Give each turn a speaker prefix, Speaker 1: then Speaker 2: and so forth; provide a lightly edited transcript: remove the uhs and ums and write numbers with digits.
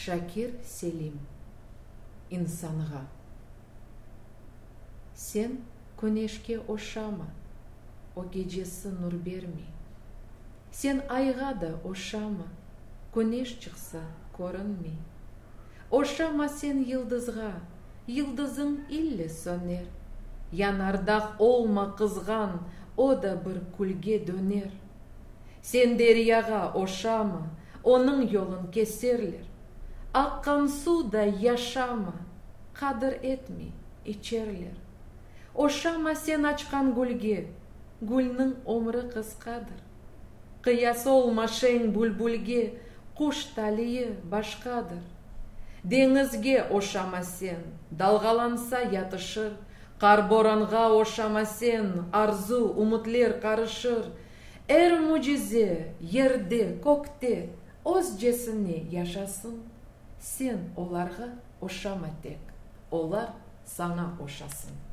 Speaker 1: Шакир Селим. Инсанға. Сен көнешке ошама, о гежесі нұр бермей. Сен айға да ошама, көнеш шықса көрінмей. Ошама сен йылдызға, йылдызың илле сөнер. Янардақ олма қызған, о да бір күлге дөнер. Сен дерияға ошама, оның yolын кесерлер. Аққан суда яшама, қадыр етмей içerler. Ошама сен açқан гүлге, гүлнің өмірі қысқадыр. Қиясы олмашың бүлбүлге, құш талийы башқадыр. Деңізге ошама сен, далғаланса ятышыр. Қар боранға ошама сен, арзу, үмітлер қарышыр. Әр мұжизе, ерде, көкте, өз жесіне яшасын. Сен оларға ошама тек, олар саңа ошасын.